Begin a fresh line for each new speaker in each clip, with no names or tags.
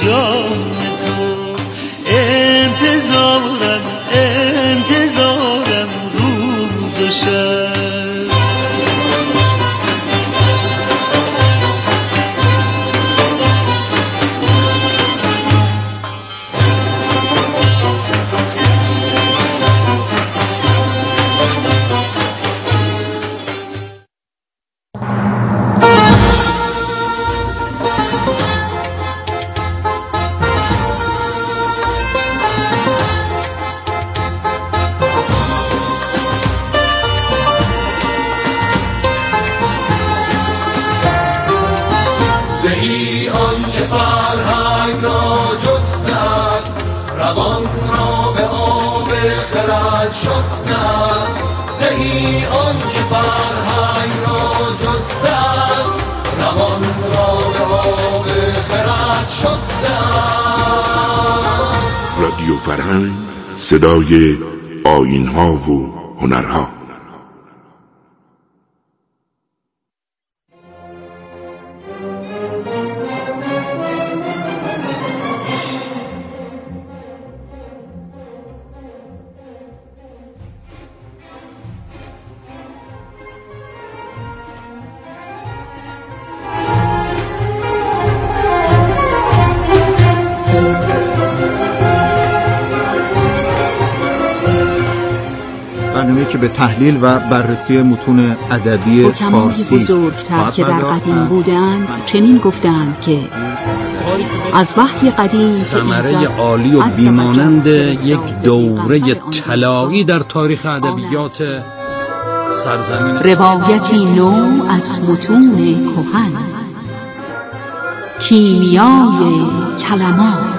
جان تو. انتظارم روز و شب.
رادیو فرهنگ، صدای آیین‌ها و هنرها.
برنامه‌ای که به تحلیل و بررسی متون ادبی فارسی
بزرگتر که در قدیم بودند چنین گفتند که از وحی قدیم
ثمره عالی و بیمانند یک دوره طلایی در تاریخ ادبیات سرزمین،
روایتی نو از متون کهن، کیمیای کلمات.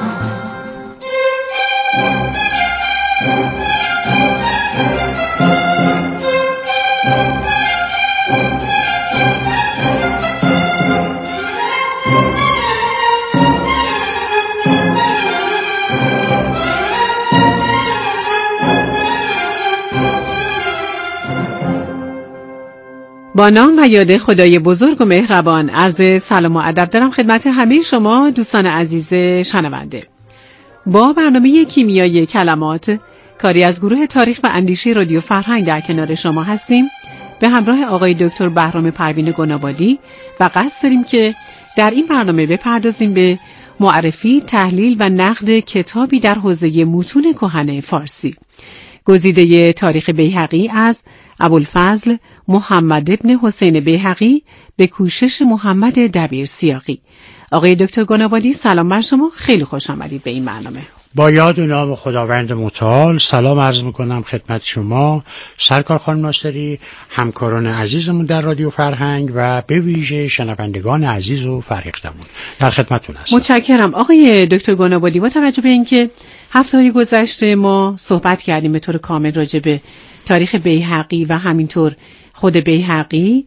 با نام و یاد خدای بزرگ و مهربان عرض سلام و ادب دارم خدمت همه شما دوستان عزیز شنونده. با برنامه کیمیای کلمات، کاری از گروه تاریخ و اندیشه رادیو فرهنگ در کنار شما هستیم به همراه آقای دکتر بهرام پروین گنابادی و قصد داریم که در این برنامه بپردازیم به معرفی، تحلیل و نقد کتابی در حوزه متون کهن فارسی. گزیده تاریخ بیهقی از ابوالفضل محمد ابن حسین بیهقی به کوشش محمد دبیر سیاقی. آقای دکتر گنابادی سلام بر شما، خیلی خوش آمدید به این برنامه.
با یاد و نام خداوند متعال سلام عرض میکنم خدمت شما سرکار خانم ناصری، همکاران عزیزمون در رادیو فرهنگ و به ویژه شنوندگان عزیز و فرهیختمون. در خدمتتون هستم.
متشکرم. آقای دکتر گنابادی، با توجه به اینکه هفته‌های گذشته ما صحبت کردیم به طور کامل راجع به تاریخ بیهقی و همینطور خود بیهقی،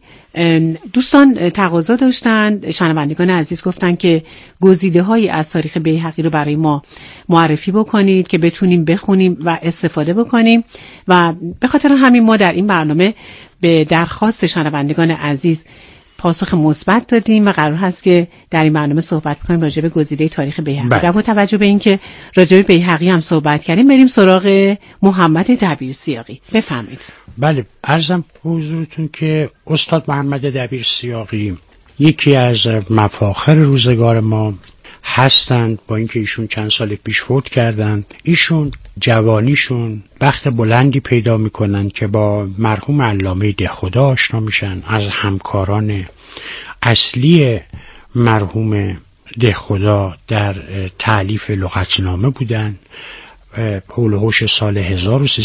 دوستان تقاضا داشتن، شنوندگان عزیز گفتن که گزیده‌هایی از تاریخ بیهقی رو برای ما معرفی بکنید که بتونیم بخونیم و استفاده بکنیم و به خاطر همین ما در این برنامه به درخواست شنوندگان عزیز پاسخ مثبت دادیم و قرار هست که در این برنامه صحبت کنیم راجع به گزیده تاریخ بیهقی. و با توجه به اینکه راجع به بیهقی هم صحبت کردیم، بریم سراغ محمد دبیر سیاقی. بفرمایید.
بله، عرضم حضورتون که استاد محمد دبیر سیاقی یکی از مفاخر روزگار ما هستند. با اینکه ایشون چند سال پیش فوت کردند، ایشون جوانیشون بخت بلندی پیدا میکنن که با مرحوم علامه دهخدا آشنا میشن. از همکاران اصلی مرحوم دهخدا در تألیف لغتنامه بودن، حول و حوش سال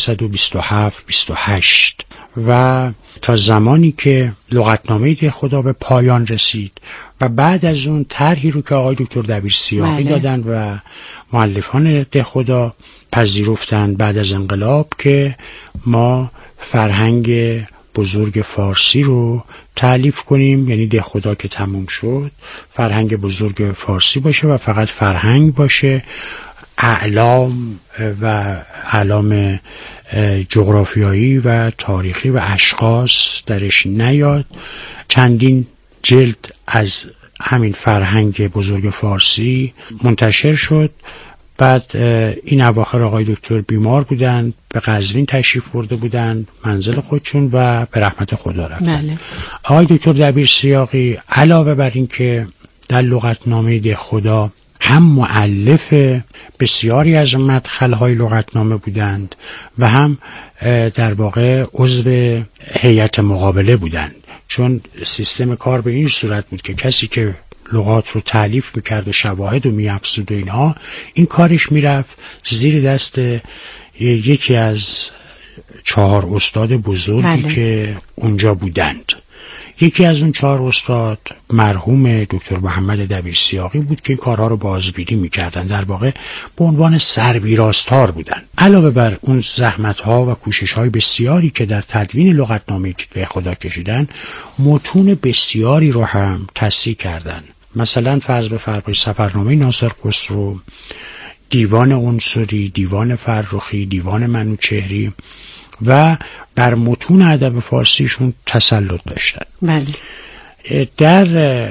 1327-28 و تا زمانی که لغتنامه دهخدا به پایان رسید و بعد از اون طرحی رو که آقای دکتر دبیر سیاقی دادن و مؤلفان دهخدا پذیرفتند بعد از انقلاب که ما فرهنگ بزرگ فارسی رو تألیف کنیم، یعنی دهخدا که تموم شد فرهنگ بزرگ فارسی باشه و فقط فرهنگ باشه، اعلام و اعلام جغرافیایی و تاریخی و اشخاص درش نیاد. چندین جلد از همین فرهنگ بزرگ فارسی منتشر شد. بعد این اواخر آقای دکتر بیمار بودند، به قزوین تشریف برده بودند منزل خودشون و به رحمت خدا رفتن.
بله.
آقای دکتر دبیر سیاقی علاوه بر این که در لغتنامه دهخدا هم مؤلف بسیاری از مدخل‌های لغتنامه بودند و هم در واقع عضو هیئت مقابله بودند، چون سیستم کار به این صورت بود که کسی که لغات رو تألیف میکرد و شواهد رو میافزود و اینها، این کارش میرفت زیر دست یکی از 4 استاد بزرگی که اونجا بودند. یکی از اون 4 استاد مرحوم دکتر محمد دبیر سیاقی بود که این کارها رو بازبینی میکردن، در واقع به عنوان سرویراستار بودن. علاوه بر اون زحمت‌ها و کوشش‌های بسیاری که در تدوین لغتنامه دهخدا کشیدن، متون بسیاری رو هم تصحیح کردن. مثلا فرض بفرمایید سفرنامه ناصر خسرو، دیوان عنصری، دیوان فرخی، دیوان منوچهری و بر متون ادب فارسیشون تسلط داشتن.
بله.
در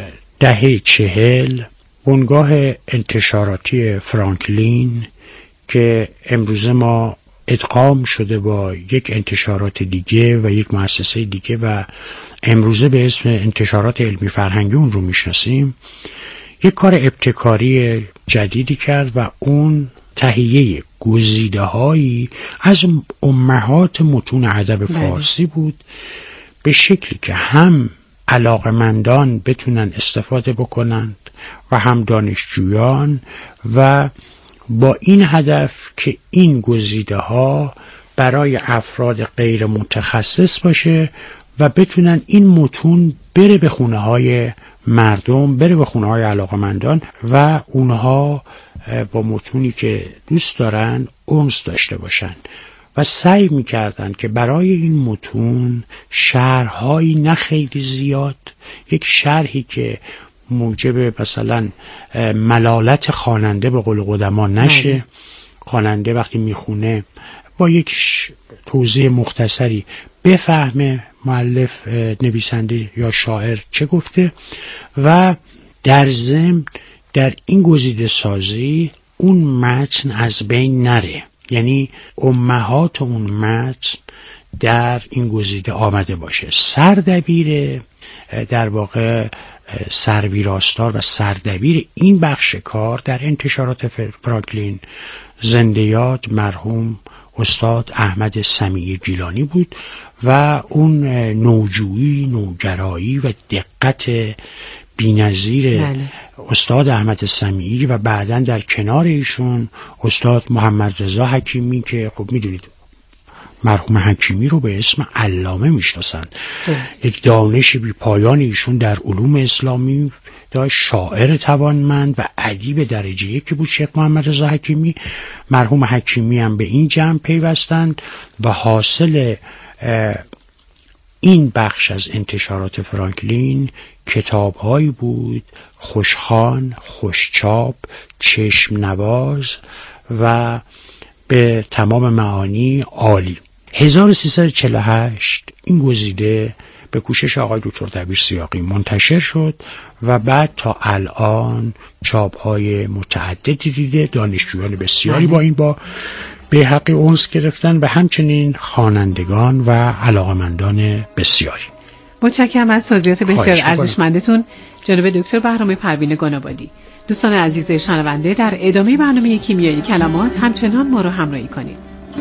دهه 40 بنگاه انتشاراتی فرانکلین که امروزه ما ادغام شده با یک انتشارات دیگه و یک مؤسسه دیگه و امروزه به اسم انتشارات علمی فرهنگی اون رو میشناسیم، یک کار ابتکاری جدیدی کرد و اون تهیه گزیده‌هایی از امهات متون ادب فارسی بود، به شکلی که هم علاقمندان بتونن استفاده بکنند و هم دانشجویان، و با این هدف که این گزیده‌ها برای افراد غیر متخصص باشه و بتونن این متون بره به خونه‌های مردم، بره به خونه‌های علاقمندان و اونها با متونی که دوست دارن انس داشته باشن و سعی میکردن که برای این متون شرح‌هایی نه خیلی زیاد، یک شرحی که موجب مثلا ملالت خواننده به قول قدما نشه، خواننده وقتی میخونه با یک توضیح مختصری بفهمه مؤلف، نویسنده یا شاعر چه گفته، و در ضمن در این گزیده سازی اون متن از بین نره، یعنی امهات اون متن در این گزیده آمده باشه. سردبیر در واقع سرویراستار و سردبیر این بخش کار در انتشارات فرانکلین زنده یاد مرحوم استاد احمد سمیعی گیلانی بود و اون نوجویی، نوگرایی و دقت بی‌نظیر استاد احمد سمیعی و بعداً در کنار ایشون استاد محمد رضا حکیمی که خب میدونید مرحوم حکیمی رو به اسم علامه میشناسن، یک دانش بی پایان ایشون در علوم اسلامی داشت، شاعر توانمند و ادیب درجه یک بود شیخ محمد رضا حکیمی. مرحوم حکیمی هم به این جمع پیوستند و حاصل این بخش از انتشارات فرانکلین کتاب‌هایی بود خوشخوان، خوشچاپ، چشم نواز و به تمام معانی عالی. 1348 این گزیده به کوشش آقای دکتر دبیر سیاقی منتشر شد و بعد تا الان چاپ‌های متعددی دیده. دانشجویان بسیاری با این با بیهقی انس گرفتن و همچنین خوانندگان و علاقمندان بسیاری.
متشکرم از توضیحات بسیار ارزشمندتون جناب دکتر بهرام پروین گنابادی. دوستان عزیز شنونده، در ادامه برنامه کیمیای کلمات همچنان ما رو همراهی کنید.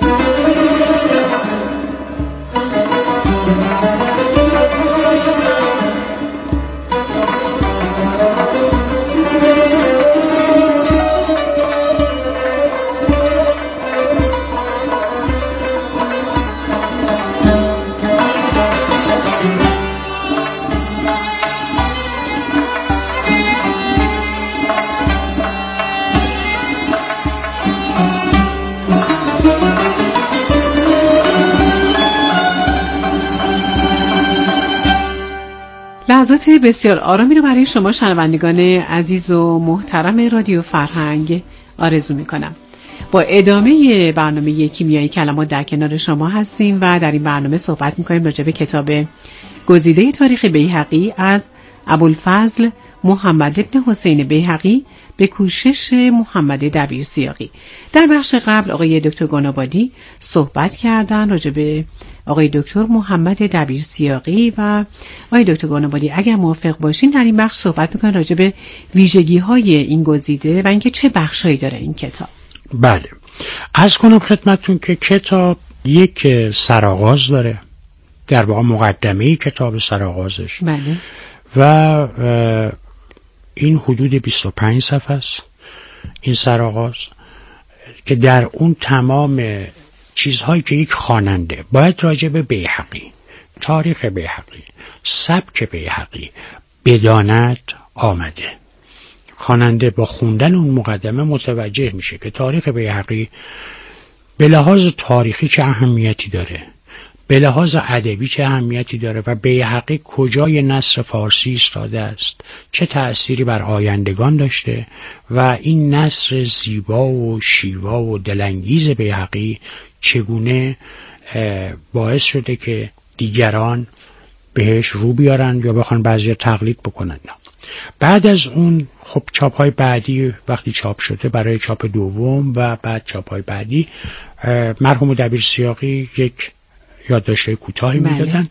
لحظات بسیار آرامی رو برای شما شنوندگان عزیز و محترم رادیو فرهنگ آرزو میکنم. با ادامه برنامه کیمیای کلمات در کنار شما هستیم و در این برنامه صحبت میکنیم راجع به کتاب گزیده تاریخ بیهقی از ابوالفضل محمد ابن حسین بیهقی به کوشش محمد دبیرسیاقی. در بخش قبل آقای دکتر گنابادی صحبت کردن راجع به آقای دکتر محمد دبیرسیاقی و آقای دکتر گنابادی اگر موافق باشین در این بخش صحبت میکنن راجع به ویژگی‌های این گزیده و اینکه چه بخشایی داره این کتاب.
بله، عرض کنم خدمتتون که کتاب یک سرآغاز داره، در واقع مقدمه کتاب سرآغازش.
بله.
و این حدود 25 صفحه است این سرآغاز که در اون تمام چیزهایی که یک خواننده باید راجع به بیهقی، تاریخ بیهقی، سبک بیهقی بداند آمده. خواننده با خوندن اون مقدمه متوجه میشه که تاریخ بیهقی به لحاظ تاریخی چه اهمیتی داره، به لحاظ ادبی چه اهمیتی داره و بیهقی کجای نثر فارسی ایستاده است، چه تأثیری بر آیندگان داشته و این نثر زیبا و شیوا و دلانگیز بیهقی چگونه باعث شده که دیگران بهش رو بیارن یا بخوان بعضی تقلید بکنن. بعد از اون خب چاپ‌های بعدی وقتی چاپ شده برای چاپ دوم و بعد چاپ‌های بعدی مرحوم دبیرسیاقی یک یادداشت‌های کوتاهی میدادن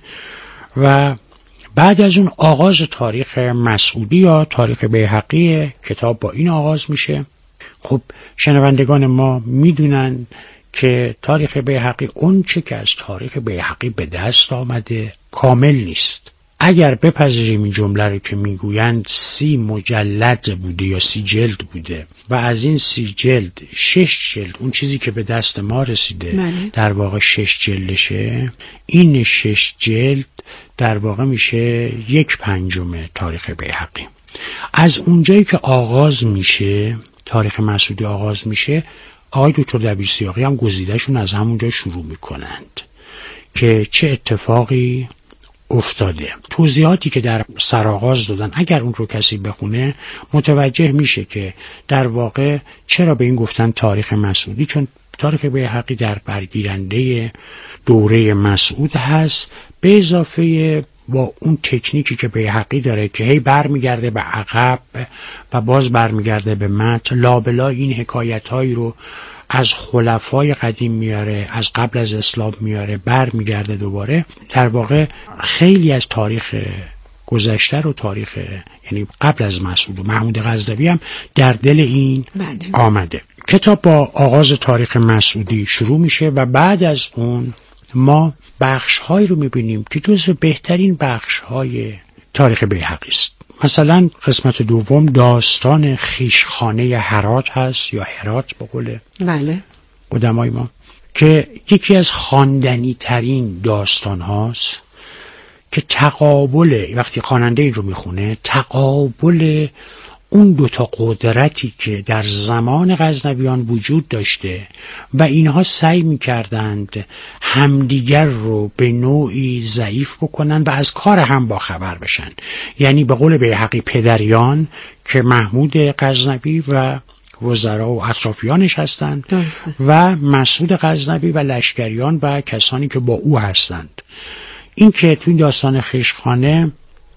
و بعد از اون آغاز تاریخ مسعودی یا تاریخ بیهقی کتاب با این آغاز میشه. خب شنوندگان ما میدونن که تاریخ بیهقی اون چه که از تاریخ بیهقی به دست آمده کامل نیست. اگر بپذیریم این جمله رو که میگویند 30 مجلد بوده یا 30 جلد بوده و از این 30 جلد 6 جلد اون چیزی که به دست ما رسیده در واقع 6 جلدشه، این 6 جلد در واقع میشه 1/5 تاریخ بیهقی. از اونجایی که آغاز میشه تاریخ مسعودی آغاز میشه، آقای دکتر دبیرسیاقی هم گزیدهشون از همونجا شروع میکنند که چه اتفاقی افتاده. توضیحاتی که در سرآغاز دادن اگر اون رو کسی بخونه متوجه میشه که در واقع چرا به این گفتن تاریخ مسعودی، چون تاریخ بیهقی در برگیرنده دوره مسعود هست به اضافه با اون تکنیکی که بیهقی داره که هی برمیگرده به عقب و باز برمیگرده به متن، لابلا این حکایت‌هایی رو از خلفای قدیم میاره، از قبل از اسلام میاره، برمیگرده دوباره. در واقع خیلی از تاریخ گذشته رو تاریخ یعنی قبل از مسعود و محمود غزنوی هم در دل این آمده. کتاب با آغاز تاریخ مسعودی شروع میشه و بعد از اون ما بخش‌هایی رو می‌بینیم که جزو بهترین بخش‌های تاریخ بیهقی است. مثلا قسمت دوم داستان خیشخانه هرات هست یا هرات به قول قدمای ما که یکی از خواندنی ترین داستان هاست که تقابل وقتی خواننده این رو میخونه تقابل اون دوتا قدرتی که در زمان غزنویان وجود داشته و اینها سعی میکردند همدیگر رو به نوعی ضعیف بکنن و از کار هم باخبر بشن. یعنی به قول بیهقی پدریان که محمود غزنوی و وزرا و اطرافیانش هستند و مسعود غزنوی و لشکریان و کسانی که با او هستند. این که تو این داستان خیشخانه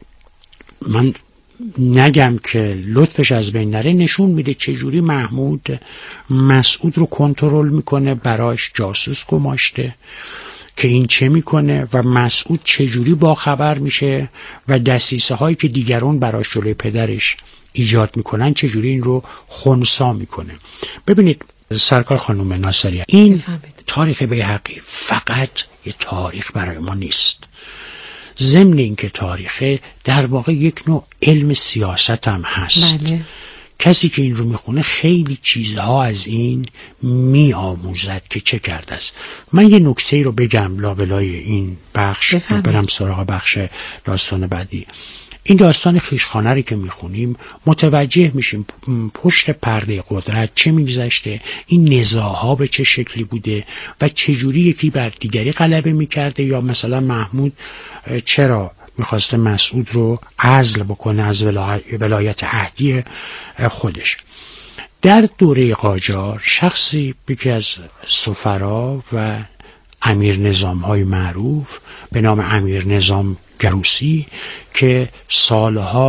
من نگم که لطفش از بین نره، نشون میده چجوری محمود مسعود رو کنترل میکنه، براش جاسوس گماشته که این چه میکنه و مسعود چجوری با خبر میشه و دسیسه هایی که دیگران براش جلوی پدرش ایجاد میکنن چجوری این رو خنثی میکنه. ببینید سرکار خانم ناصری، این تاریخ بیهقی فقط یه تاریخ برای ما نیست. ضمن این که تاریخه در واقع یک نوع علم سیاست هم هست. کسی که این رو میخونه خیلی چیزها از این میآموزد که چه کرده است. من یه نکته رو بگم لابلای این بخش برم سراغ بخش داستان بعدی. این داستان خیشخانه رو که میخونیم متوجه میشیم پشت پرده قدرت چه میگذشته، این نزاعها به چه شکلی بوده و چجوری یکی بر دیگری غلبه میکرده، یا مثلا محمود چرا میخواسته مسعود رو عزل بکنه از ولایت عهدی خودش. در دوره قاجار شخصی یکی از سفرا و امیر نظام های معروف به نام امیر نظام گروسی که سالها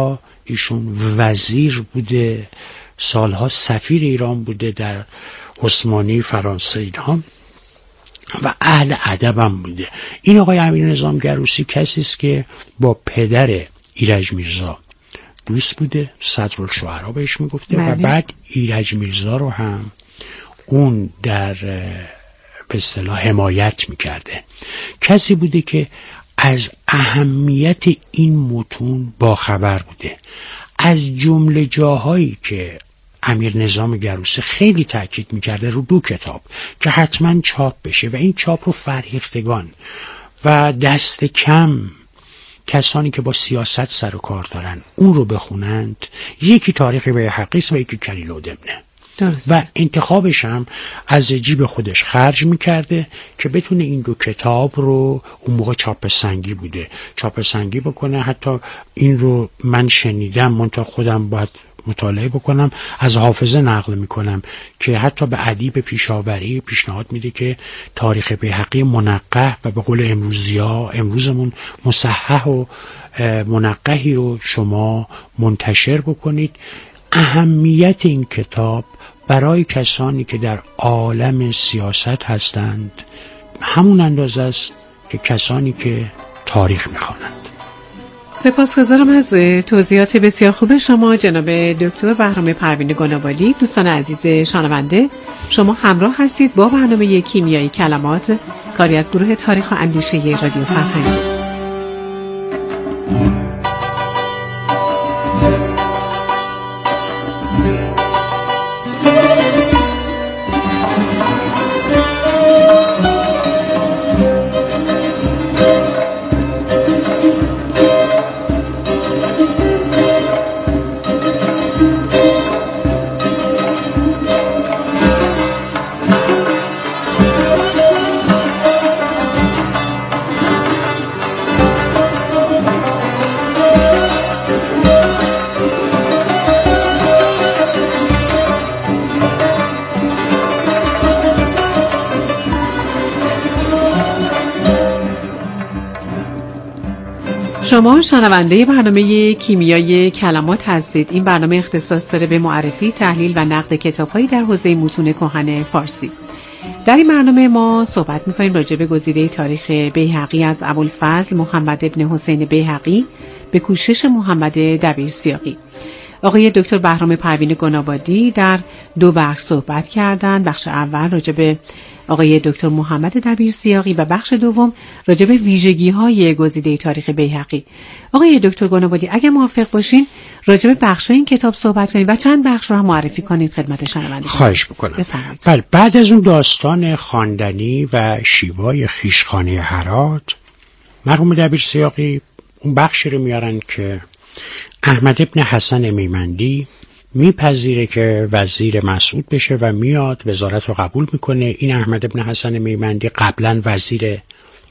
ایشون وزیر بوده، سالها سفیر ایران بوده در عثمانی، فرانسه اینها و اهل ادب هم بوده. این آقای امیرنظام گروسی کسی است که با پدر ایرج میرزا دوست بوده، صدرالشعرا بهش میگفته و بعد ایرج میرزا رو هم اون در به اصطلاح حمایت میکرده. کسی بوده که از اهمیت این متون باخبر بوده. از جمله جاهایی که امیر نظام گروسی خیلی تاکید میکرده رو 2 کتاب که حتما چاپ بشه و این چاپ رو فرهیختگان و دست کم کسانی که با سیاست سر و کار دارن اون رو بخونند. یکی تاریخ بیهقی و یکی کلیل‌الدمنه. و انتخابش هم از جیب خودش خرج میکرده که بتونه این 2 کتاب رو، اون موقع چاپ سنگی بوده، چاپ سنگی بکنه. حتی این رو من شنیدم، منتها خودم باید مطالعه بکنم، از حافظه نقل میکنم که حتی به ادیب پیشاوری پیشنهاد میده که تاریخ بیهقی منقح و به قول امروزمون مصحح و منقحی رو شما منتشر بکنید. اهمیت این کتاب برای کسانی که در عالم سیاست هستند همون اندازه است که کسانی که تاریخ میخوانند.
سپاسگزارم از توضیحات بسیار خوب شما جناب دکتر بهرام پروین گنابالی. دوستان عزیز شنونده، شما همراه هستید با برنامه کیمیایی کلمات، کاری از گروه تاریخ و اندیشه رادیو فرهنگ. شما شنونده برنامه کیمیای کلمات هستید. این برنامه اختصاص داره به معرفی، تحلیل و نقد کتاب‌هایی در حوزه متون کهن فارسی. در این برنامه ما صحبت می‌کنیم راجع به گزیده تاریخ بیهقی از ابوالفضل محمد ابن حسین بیهقی به کوشش محمد دبیرسیاقی. آقای دکتر بهرام پروین گنابادی در 2 بخش صحبت کردند. بخش اول راجع به آقای دکتر محمد دبیرسیاقی و بخش دوم راجع به ویژگی‌های گزیده تاریخ بیهقی. آقای دکتر گنابادی اگه موافق باشین راجع به بخش‌های این کتاب صحبت کنید و چند بخش رو هم معرفی کنید خدمت شنوندگان.
خواهش می‌کنم. بله، بعد از اون داستان خواندنی و شیوای خویشخوانی هرات، مرحوم دبیرسیاقی اون بخشی رو میارن که احمد ابن حسن میمندی میپذیره که وزیر مسعود بشه و میاد وزارت رو قبول میکنه. این احمد ابن حسن میمندی قبلا وزیر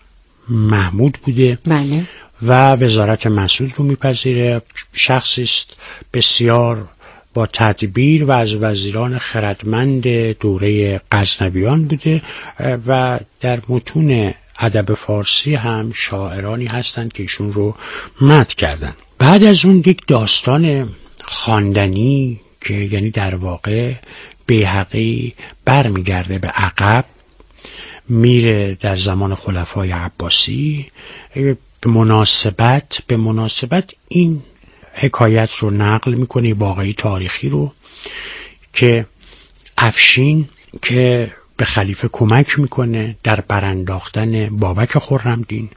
محمود بوده.
بله.
و وزارت مسعود رو میپذیره. شخصی است بسیار با تدبیر و از وزیران خردمند دوره غزنویان بوده و در متون ادب فارسی هم شاعرانی هستند که ایشون رو مدح کردن. بعد از اون یک داستان خواندنی که یعنی در واقع بیهقی برمیگرده به عقب، میره در زمان خلفای عباسی، به مناسبت این حکایت رو نقل میکنه، واقعی تاریخی رو، که افشین که به خلیفه کمک میکنه در برانداختن بابک خرمدین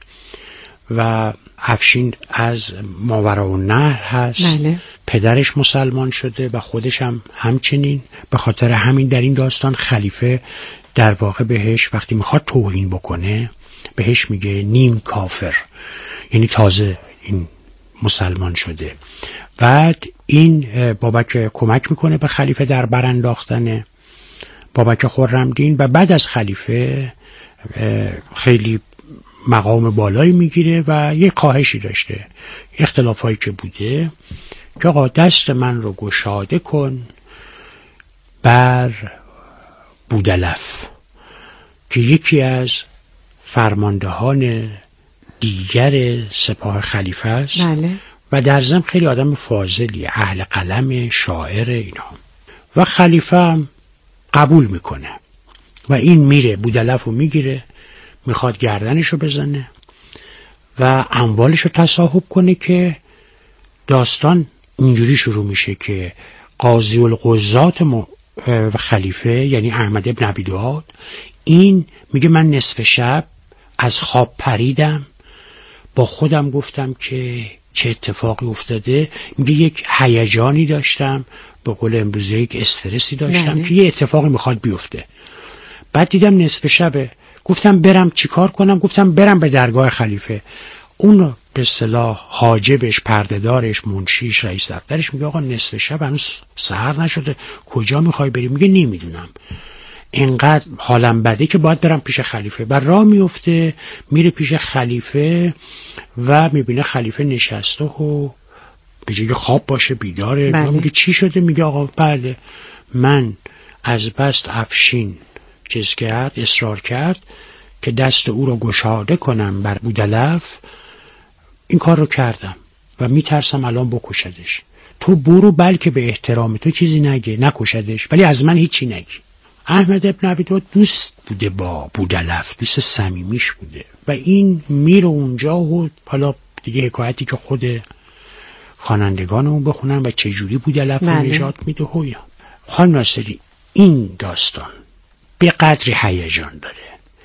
و افشین از ماوراءالنهر هست.
بله.
پدرش مسلمان شده و خودش هم همچنین. به خاطر همین در این داستان خلیفه در واقع بهش وقتی میخواد توهین بکنه بهش میگه نیم کافر، یعنی تازه این مسلمان شده. بعد این بابک کمک میکنه به خلیفه در برانداختن بابک خرمدین و بعد از خلیفه خیلی مقام بالایی میگیره و یه خواهشی داشته، اختلافایی که بوده، که آقا دست من رو گشاده کن بر بودلف که یکی از فرماندهان دیگر سپاه خلیفه است.
بله.
و در ضمن خیلی آدم فاضلی، اهل قلم، شاعر اینا. و خلیفه هم قبول میکنه و این میره بودلف رو میگیره، میخواد گردنشو بزنه و اموالشو تصاحب کنه که داستان اینجوری شروع میشه که قاضی القضات و خلیفه یعنی احمد ابن ابی دواد این میگه من نصف شب از خواب پریدم، با خودم گفتم که چه اتفاقی افتاده. میگه یک هیجانی داشتم، به قول امروزی یک استرسی داشتم که یه اتفاقی میخواد بیفته. بعد دیدم نصف شبه، گفتم برم چیکار کنم؟ گفتم برم به درگاه خلیفه. اون به اصطلاح حاجبش، پردهدارش، منشیش، رئیس دفترش میگه آقا نصف شب هنوز سحر نشده، کجا میخوای بری؟ میگه نمیدونم، اینقدر حالم بده که باید برم پیش خلیفه. و راه میفته میره پیش خلیفه و میبینه خلیفه نشسته و به جای خواب باشه بیداره. میگه چی شده؟ میگه آقا بله من از بست افشین چیز کرد، اصرار کرد که دست او رو گشاده کنم بر بودلف، این کار رو کردم و میترسم الان بکشدش. تو برو بلکه به احترام تو چیزی نگه، نکشدش ولی از من هیچی نگی. احمد ابن ابی دواد دوست بوده با بودلف، دوست صمیمیش بوده و این میره اونجا و حالا دیگه حکایتی که خود خوانندگان اون بخونن و چجوری بودلف رو نجات میده و اینا. خانم ناصری این داستان به قدری هیجان داره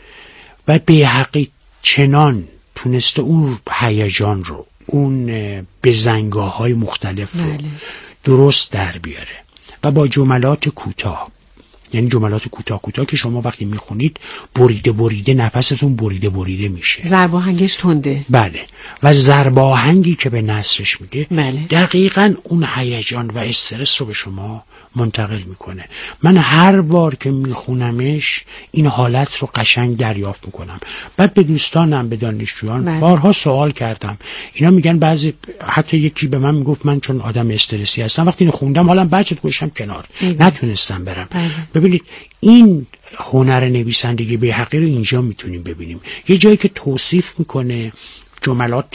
و بیهقی چنان تونسته اون هیجان رو، اون بزنگاه‌های مختلف رو درست در بیاره و با جملات کوتاه، یعنی جملات کوتاه کوتاه که شما وقتی میخونید بریده بریده نفستون بریده میشه. ضرب آهنگش تنده. بله. و ضرب آهنگی که به نثرش میده دقیقاً اون هیجان و استرس رو به شما منتقل میکنه. من هر بار که میخونمش این حالت رو قشنگ دریافت میکنم. بعد به دوستانم، به دانشجویان بارها سوال کردم، اینا میگن بعضی، حتی یکی به من میگفت من چون آدم استرسی هستم وقتی اینو خوندم حالم بد شد گذاشتم کنار، نتونستم برم. ببینید این هنر نویسندگی بیهقی رو اینجا میتونیم ببینیم. یه جایی که توصیف میکنه جملات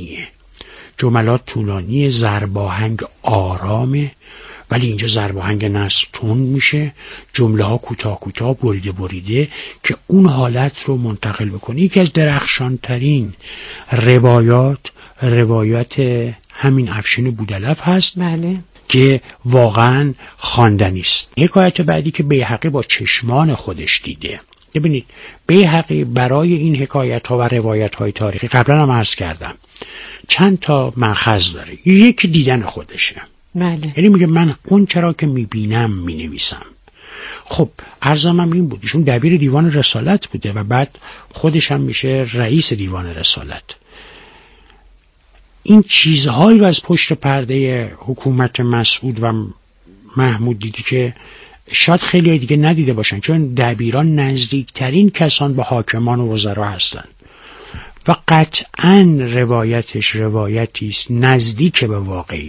طولانیه، ضرب آهنگ آرامه، ولی اینجا ضرب آهنگ نثر تند میشه، جمله ها کوتاه کوتاه بریده که اون حالت رو منتقل بکنه. یکی از درخشانترین روایات همین افشین بودلف هست که واقعا خواندنی است. حکایت بعدی که بیهقی با چشمان خودش دیده. ببینید بیهقی برای این حکایت ها و روایت های تاریخی قبلا هم عرض کردم چند تا مأخذ داره. یکی دیدن خودشه، یعنی میگه من اون چرا که میبینم مینویسم. خب عرضم هم این بود ایشون دبیر دیوان رسالت بوده و بعد خودش هم میشه رئیس دیوان رسالت. این چیزهایی رو از پشت پرده حکومت مسعود و محمود دیدی که شاید خیلی دیگه ندیده باشن، چون دبیران نزدیکترین کسان به حاکمان و وزرا هستن و قطعاً روایتش روایتی است نزدیک به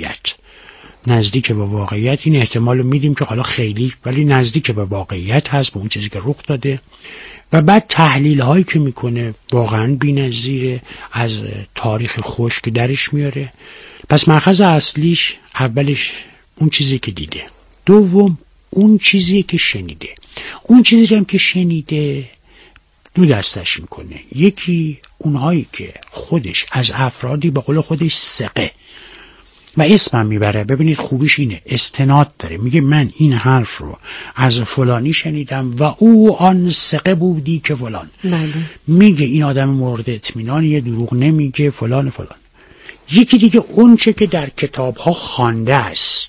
واقعیت. این احتمال رو میدیم که حالا خیلی، ولی نزدیک به واقعیت هست، به اون چیزی که رخ داده. و بعد تحلیل هایی که میکنه واقعاً بی‌نظیره، از تاریخ خشک که درش میاره. پس مأخذ اصلیش اولش اون چیزی که دیده، دوم اون چیزی که شنیده. اون چیزی هم که شنیده دو دستش میکنه. یکی اونهایی که خودش از افرادی به قول خودش ثقه و اسمم میبره. ببینید خوبیش اینه، استناد داره، میگه من این حرف رو از فلانی شنیدم و او آن ثقه بودی که فلان. میگه این آدم مورد اطمینانیه، دروغ نمیگه، فلان. یکی دیگه اون چه که در کتاب ها خوانده است،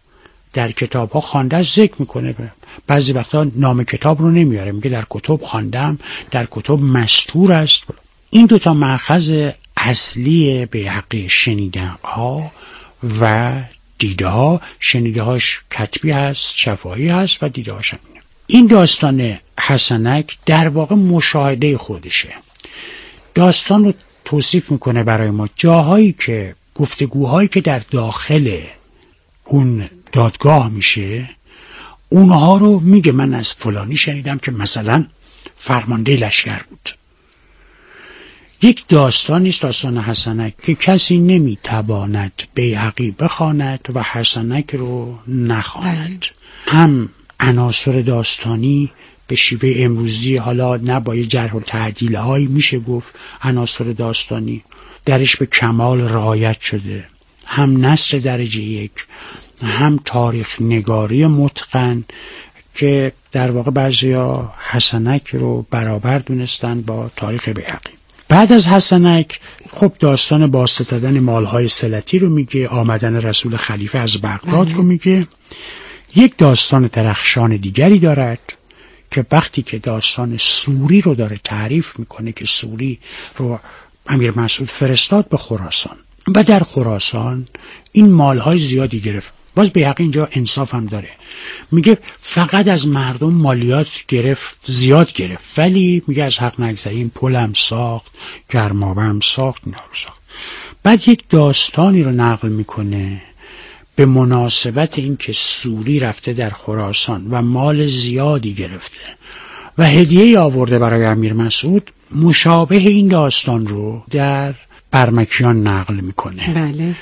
ذکر میکنه. بعضی وقتا نام کتاب رو نمیاره، میگه در کتب خواندم، در کتب مستور است. این دوتا مأخذ اصلی بیهقی، شنیده ها و دیده ها. شنیده هاش کتبی هست، شفاهی هست و دیده هاش همینه. این داستان حسنک در واقع مشاهده خودشه. داستان رو توصیف میکنه برای ما، جاهایی که گفتگوهایی که در داخل اون دادگاه میشه اونها رو میگه من از فلانی شنیدم که مثلا فرمانده لشکر بود، یک داستانی است، داستان حسنک، که کسی نمیتواند بیهقی بخواند و حسنک رو نخواند. هم عناصر داستانی به شیوه امروزی، حالا نباید جرح و تعدیل هایی میشه گفت، عناصر داستانی درش به کمال رعایت شده، هم نثر درجه یک، هم تاریخ نگاری متقن که در واقع بعضیا حسنک رو برابر دونستن با تاریخ بیهقی. بعد از حسنک خب داستان بازستدن مالهای صلتی رو میگه، آمدن رسول خلیفه از بغداد رو میگه. یک داستان درخشان دیگری دارد که وقتی که داستان سوری رو داره تعریف میکنه که سوری رو امیر مسعود فرستاد به خراسان و در خراسان این مالهای زیادی گرفت. باز بیهقی اینجا انصاف هم داره، میگه فقط از مردم مالیات گرفت، زیاد گرفت، ولی میگه از حق نگذریم، پلم ساخت، گرمابم ساخت، اینا رو ساخت. بعد یک داستانی رو نقل میکنه به مناسبت اینکه سوری رفته در خراسان و مال زیادی گرفته و هدیه آورده برای امیر مسعود. مشابه این داستان رو در برمکیان نقل میکنه.
بله.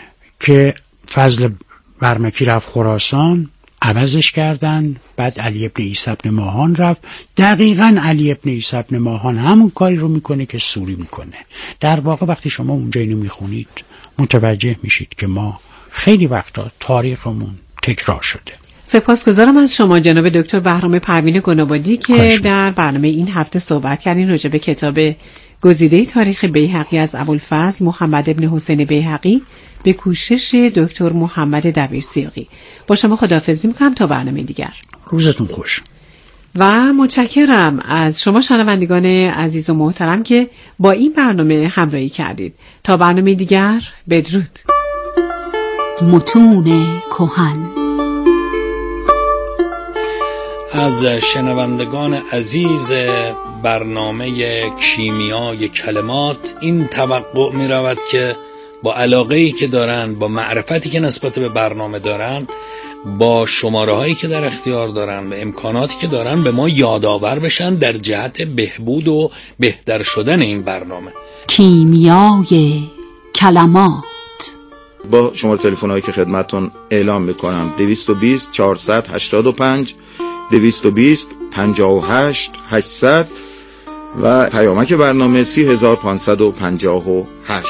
که فضل برمکی رفت خراسان، عوضش کردن، بعد علی ابن عیسی ابن ماهان رفت، دقیقاً علی ابن عیسی ابن ماهان همون کاری رو میکنه که سوری میکنه. در واقع وقتی شما اونجا اینو میخونید متوجه میشید که ما خیلی وقتا تاریخمون تکرار شده.
سپاسگزارم از شما جناب دکتر بهرام پروین گنابادی که در برنامه این هفته صحبت کردین راجع به کتاب گزیده تاریخ بیهقی از ابوالفضل محمد ابن حسین بیهقی به کوشش دکتر محمد دبیرسیاقی. با شما خداحافظی میکنم تا برنامه دیگر.
روزتون خوش.
و متشکرم از شما شنوندگان عزیز و محترم که با این برنامه همراهی کردید. تا برنامه دیگر، بدرود.
متون کهن.
از شنوندگان عزیز برنامه کیمیای کلمات این توقع می رود که با علاقه‌ای که دارن، با معرفتی که نسبت به برنامه دارن، با شماره هایی که در اختیار دارن و امکاناتی که دارن به ما یادآور بشن در جهت بهبود و بهتر شدن این برنامه.
کیمیای کلمات.
با شماره تلفن هایی که خدمتون اعلام میکنم 220 485 220 58 800 و پیامک برنامه 3558.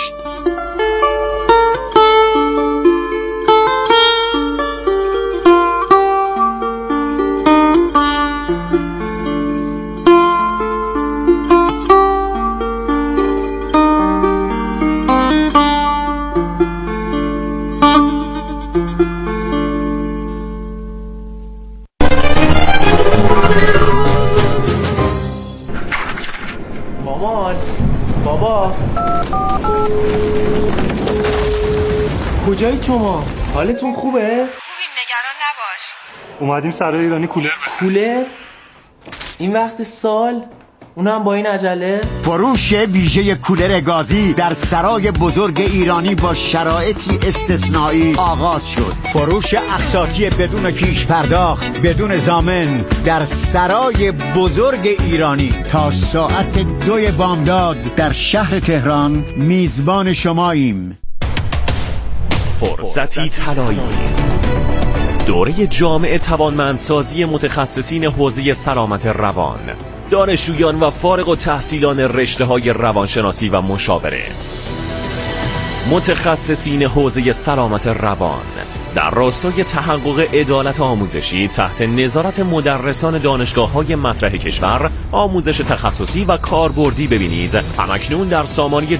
بابا کجایی شما؟ حالتون خوبه؟
خوبیم، نگران نباش.
اومدیم سرای ایرانی کولر
کولر؟ این وقت سال؟ اونم با این عجله؟
فروش ویژه کولر گازی در سرای بزرگ ایرانی با شرایطی استثنایی آغاز شد. فروش اقساطی بدون پیش پرداخت، بدون ضامن در سرای بزرگ ایرانی تا ساعت 2 بامداد در شهر تهران میزبان شماییم.
فرصتی طلایی، دوره جامع توانمندسازی متخصصین حوزه سلامت روان، دانشجویان و فارغ التحصیلان رشته‌های روانشناسی و مشاوره، متخصصین حوزه سلامت روان در راستای تحقق عدالت آموزشی تحت نظارت مدرسان دانشگاه‌های مطرح کشور. آموزش تخصصی و کاربردی ببینید همکنون در سامانه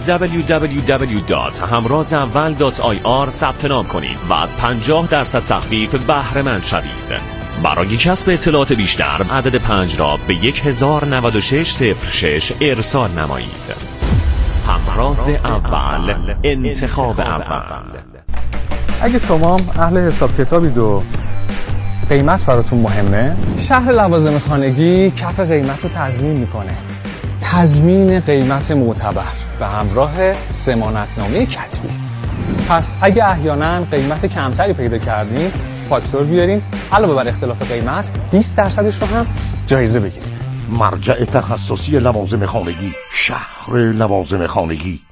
www.hamrazawal.ir ثبت نام کنید و از 50% تخفیف بهره مند شوید. برای کسب اطلاعات بیشتر عدد 5 را به 109606 ارسال نمایید. همراز اول، انتخاب اول.
اگه شما اهل حساب کتابید و قیمت براتون مهمه، شهر لوازم خانگی کف قیمت رو تضمین میکنه. تضمین قیمت معتبر به همراه ضمانتنامه کتبی. پس اگه احیانا قیمت کمتری پیدا کردین، فاکتور بیارین، علاوه بر اختلاف قیمت 20% رو هم جایزه بگیرید.
مرجع تخصصی لوازم خانگی، شهر لوازم خانگی.